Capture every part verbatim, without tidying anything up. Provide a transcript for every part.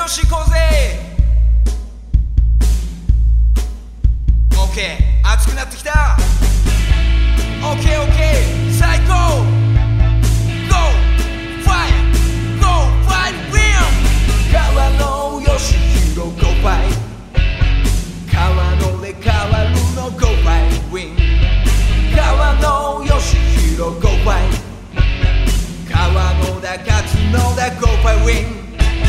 よし行こうぜ OK 熱くなってきた OKOK 最高 Go fight Go fight win 川のよしひろ Go fight 川ので変わるの Go fight win 川のよしひろ Go fight 川のだ勝つのだ Go fight win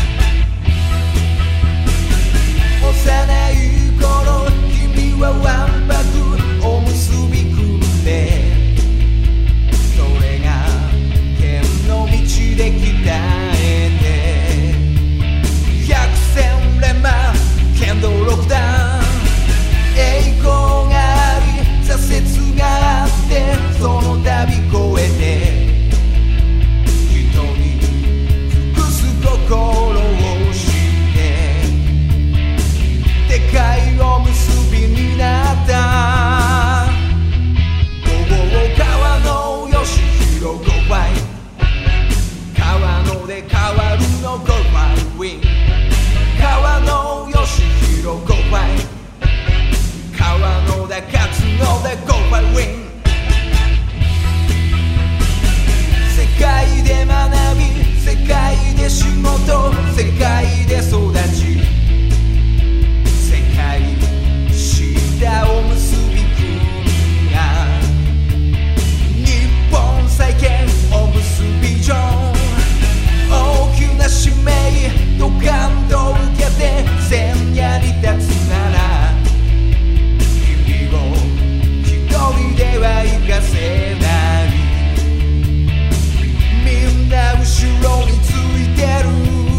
幼い頃君はわんぱくおむすび組んでそれが剣の道で鍛えて百戦錬磨剣道六段栄光があり挫折があってその度越えて人に尽くす心をしてでかいおむすびになった川のよしひろ Go fight 川ので変わるの Go fight win 川のよしひろ Go fight 川ので勝つので Go fight win 世界で学び世界で仕事世界で育ち世界知ったおむすびくんが日本再建おむすびジョン大きな使命と感動を受けて千夜に立つなら君を一人では行かせないみんな後ろについてる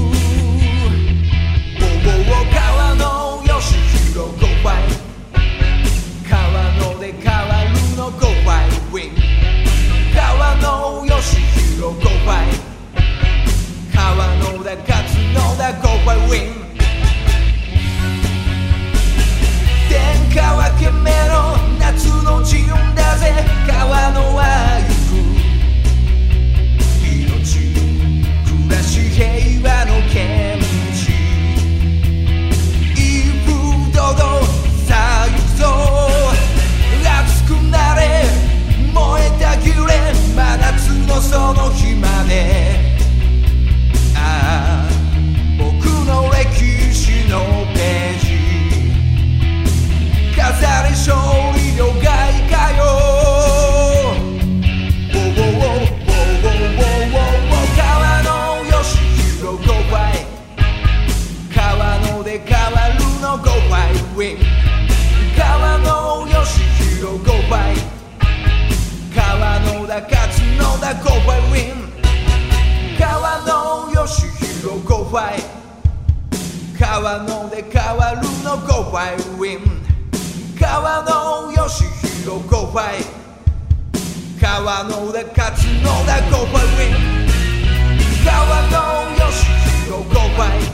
川のよしひろ Go fight 川ので変わるの Go fight win 川のよしひろ Go fight 川のだ勝つのだ Go fight win 天下分け目の夏の陣だぜ川のは行く命暮らし平和の剣士いい風土土さあ行くぞ熱くなれ燃えたぎれ真夏のその日までああ僕の歴史のページ飾れ勝利の外貨よ川のよしひろ Go fight 川ので変わるの Go fight win 川のよしひろ Go fight 川のだ勝つのだ Go fight win 川のよしひろ Go fight 川ので変わるの Go fight win 川のよしひろ Go fight 川ので勝つのだ Go fight win 川のよしひろ Go fight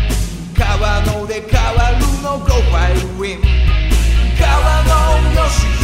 川ので変わるの Go fight win 川のよし